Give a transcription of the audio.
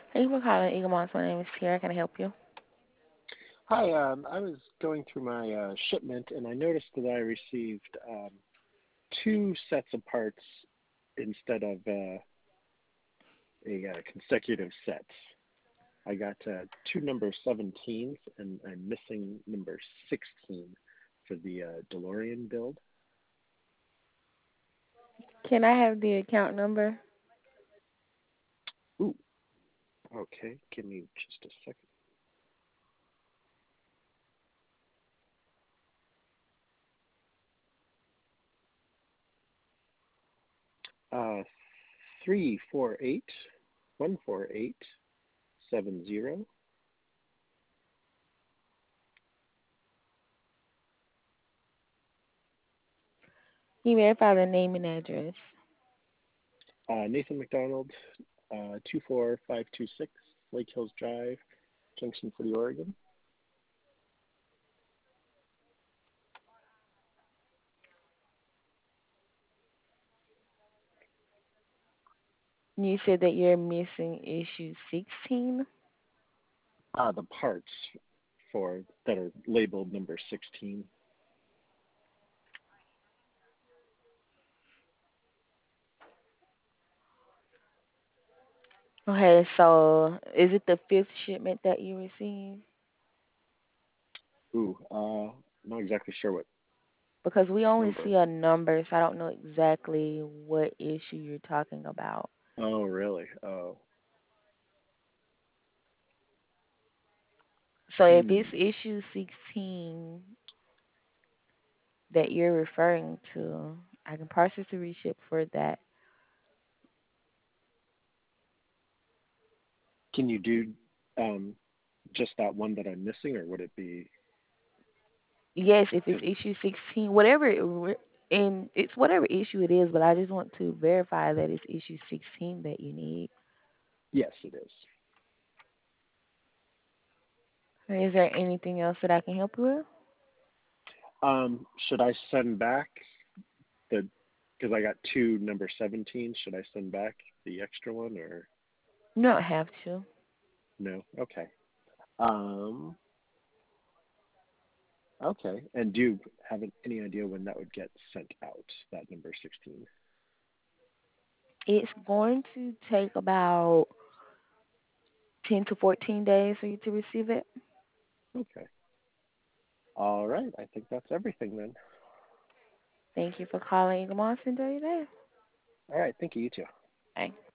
Thank you for calling Eagle Moss. My name is Tiara. Can I help you? Hi, I was going through my shipment and I noticed that I received two sets of parts instead of a consecutive set. I got two number 17s and I'm missing number 16 for the DeLorean build. Can I have the account number? Ooh, okay, give me just a second. 348-148-70. Can you verify the name and address? Nathan McDonald, 24526 Lake Hills Drive, Junction City, Oregon. You said that you're missing issue 16. The parts for that are labeled number 16. Okay, so is it the fifth shipment that you received? Ooh, not exactly sure what Because we only number. see a number, so I don't know exactly what issue you're talking about. Oh, really? Oh, So if it's hmm. issue 16 that you're referring to, I can process the reship for that. Can you do um, just that one that I'm missing, or would it be? Yes, if it's Cause, issue 16, and it's whatever issue it is, but I just want to verify that it's issue 16 that you need. yes, it is. Is there anything else that I can help you with? Should I send back the? Because I got two number 17. Should I send back the extra one or You don't have to. no? Okay. Um, okay. And do you have any idea when that would get sent out? That number 16. It's going to take about 10 to 14 days for you to receive it. Okay. All right. I think that's everything then. Thank you for calling Eagle Moss. Enjoy your day. All right. Thank you. You too. Bye.